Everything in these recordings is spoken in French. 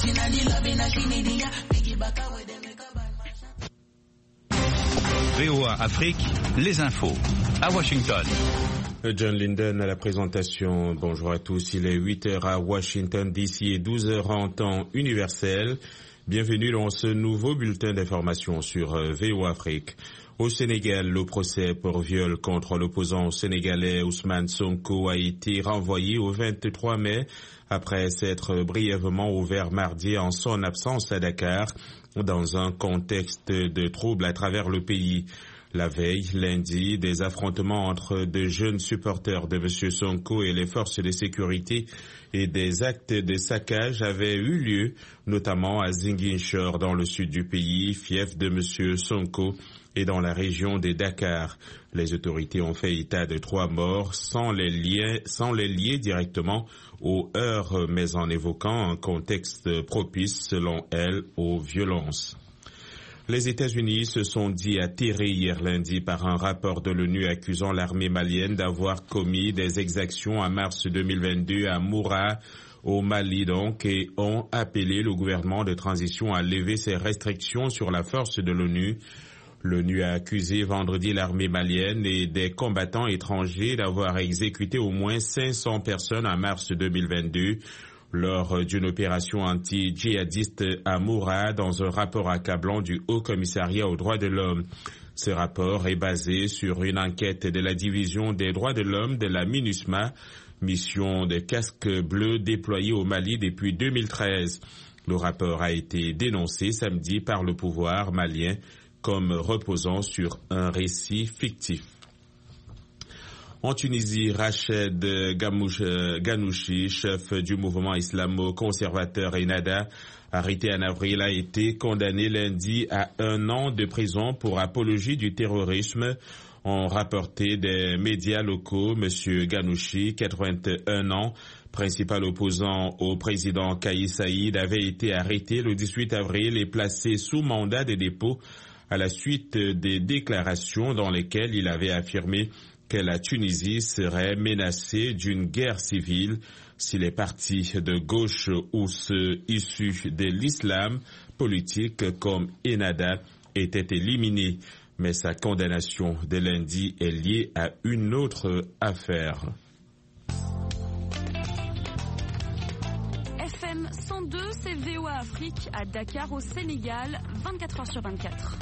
VOA Afrique, les infos, à Washington. John Linden à la présentation. Bonjour à tous, il est 8h à Washington DC et 12h en temps universel. Bienvenue dans ce nouveau bulletin d'information sur VOA Afrique. Au Sénégal, le procès pour viol contre l'opposant sénégalais Ousmane Sonko a été renvoyé au 23 mai après s'être brièvement ouvert mardi en son absence à Dakar dans un contexte de troubles à travers le pays. La veille, lundi, des affrontements entre de jeunes supporters de M. Sonko et les forces de sécurité et des actes de saccage avaient eu lieu, notamment à Ziguinchor dans le sud du pays, fief de M. Sonko, et dans la région de Dakar. Les autorités ont fait état de 3 morts sans les lier directement aux heurts, mais en évoquant un contexte propice, selon elles, aux violences. Les États-Unis se sont dit atterrés hier lundi par un rapport de l'ONU accusant l'armée malienne d'avoir commis des exactions en mars 2022 à Moura, au Mali donc, et ont appelé le gouvernement de transition à lever ses restrictions sur la force de l'ONU. L'ONU a accusé vendredi l'armée malienne et des combattants étrangers d'avoir exécuté au moins 500 personnes en mars 2022 lors d'une opération anti-djihadiste à Moura, dans un rapport accablant du Haut Commissariat aux droits de l'homme. Ce rapport est basé sur une enquête de la division des droits de l'homme de la MINUSMA, mission de casques bleus déployée au Mali depuis 2013. Le rapport a été dénoncé samedi par le pouvoir malien comme reposant sur un récit fictif. En Tunisie, Rached Ghannouchi, chef du mouvement islamo-conservateur Ennahda, arrêté en avril, a été condamné lundi à 1 an de prison pour apologie du terrorisme, ont rapporté des médias locaux. Monsieur Ghannouchi, 81 ans, principal opposant au président Kais Saïed, avait été arrêté le 18 avril et placé sous mandat de dépôt à la suite des déclarations dans lesquelles il avait affirmé que la Tunisie serait menacée d'une guerre civile si les partis de gauche ou ceux issus de l'islam politique comme Ennahda étaient éliminés. Mais sa condamnation de lundi est liée à une autre affaire. FM 102, c'est VOA Afrique à Dakar au Sénégal, 24h sur 24.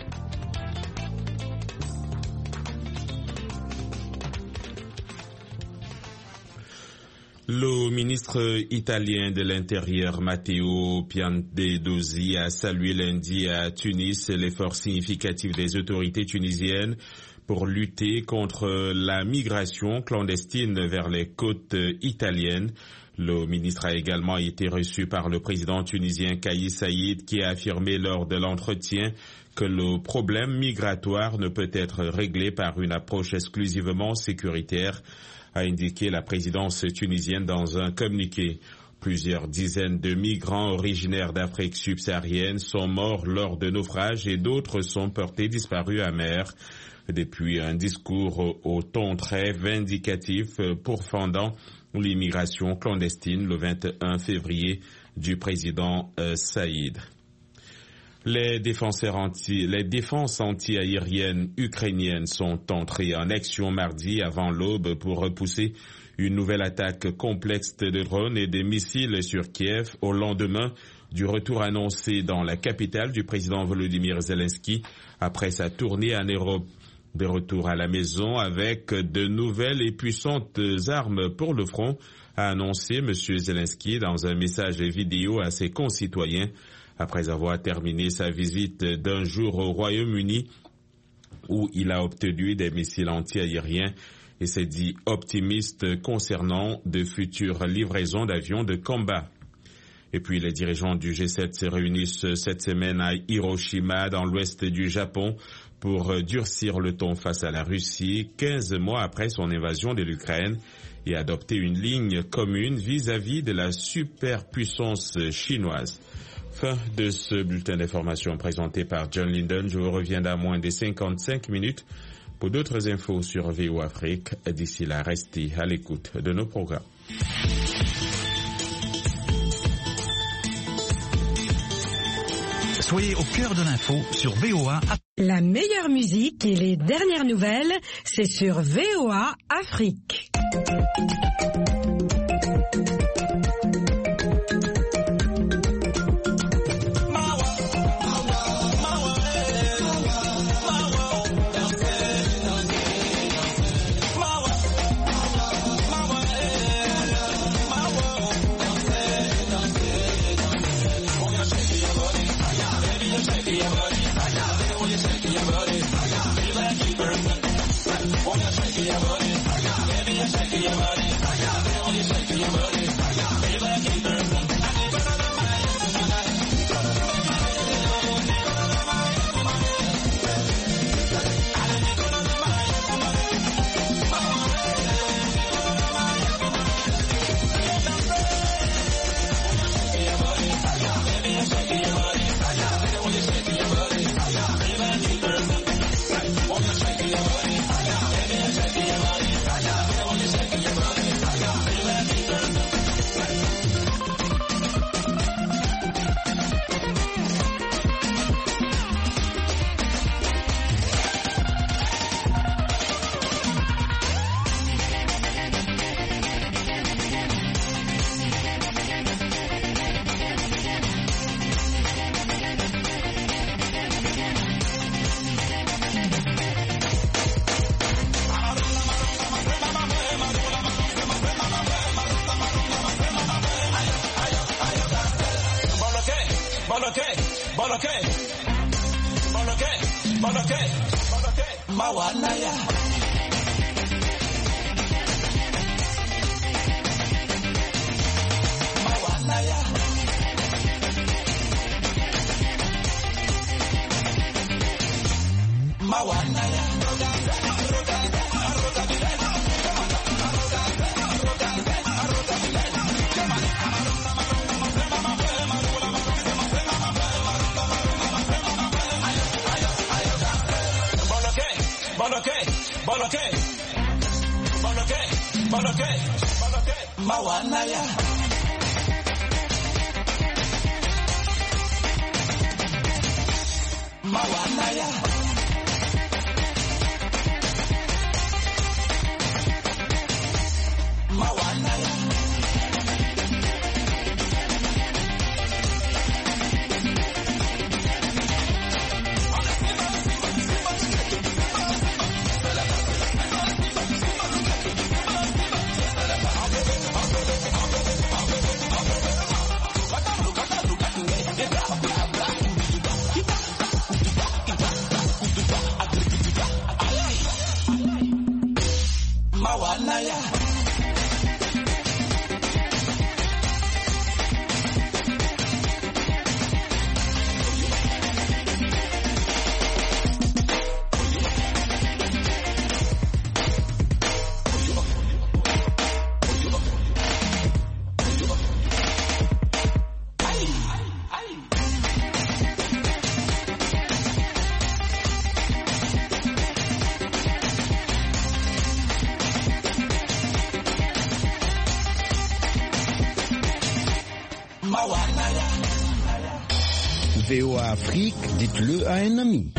Le ministre italien de l'Intérieur, Matteo Piantedosi, a salué lundi à Tunis l'effort significatif des autorités tunisiennes pour lutter contre la migration clandestine vers les côtes italiennes. Le ministre a également été reçu par le président tunisien Kais Saïed, qui a affirmé lors de l'entretien que le problème migratoire ne peut être réglé par une approche exclusivement sécuritaire, a indiqué la présidence tunisienne dans un communiqué. Plusieurs dizaines de migrants originaires d'Afrique subsaharienne sont morts lors de naufrages et d'autres sont portés disparus à mer. Depuis un discours au ton très vindicatif pourfendant l'immigration clandestine le 21 février du président Saïd. Les défenses anti-aériennes ukrainiennes sont entrées en action mardi avant l'aube pour repousser une nouvelle attaque complexe de drones et de missiles sur Kiev au lendemain du retour annoncé dans la capitale du président Volodymyr Zelensky après sa tournée en Europe. De retour à la maison avec de nouvelles et puissantes armes pour le front, a annoncé M. Zelensky dans un message vidéo à ses concitoyens après avoir terminé sa visite d'un jour au Royaume-Uni où il a obtenu des missiles anti-aériens et s'est dit optimiste concernant de futures livraisons d'avions de combat. Et puis les dirigeants du G7 se réunissent cette semaine à Hiroshima dans l'ouest du Japon pour durcir le ton face à la Russie 15 mois après son invasion de l'Ukraine et adopter une ligne commune vis-à-vis de la superpuissance chinoise. Fin de ce bulletin d'information présenté par John Linden. Je vous reviens dans moins de 55 minutes pour d'autres infos sur VOA Afrique. D'ici là, restez à l'écoute de nos programmes. Soyez au cœur de l'info sur VOA. La meilleure musique et les dernières nouvelles, c'est sur VOA Afrique. VOA Afrique, dites-le à un ami.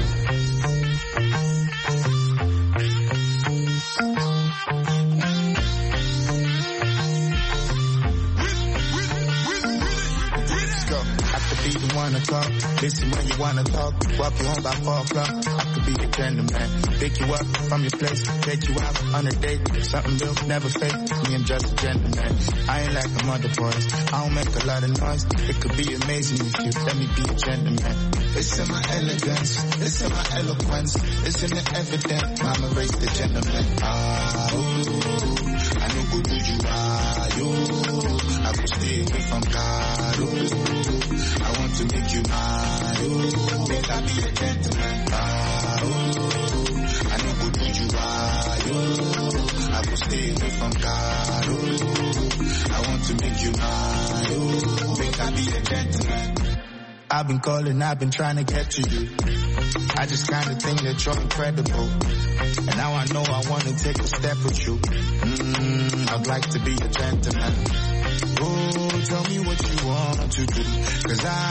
O'clock. Listen when you wanna talk. Walk you home by 4 o'clock. I could be a gentleman. Pick you up from your place. Take you out on a date. Something real, never fake. Me, I'm just a gentleman. I ain't like them other boys. I don't make a lot of noise. It could be amazing if you let me be a gentleman. Listen my elegance. Listen my eloquence. Listen the evidence. Mama raised the gentleman. Ah, ooh. I know who you are. You. I will stay away from God. Ooh. I want to make you mine. Ooh. Make I be a gentleman. Ah, ooh. I know who you are. You. I will stay away from God. Ooh. I want to make you mine. Ooh. Make I be a gentleman. I've been calling, I've been trying to get to you. I just kinda think that you're incredible. And now I know I wanna take a step with you. I'd like to be a gentleman. Oh, tell me what you want to do. 'Cause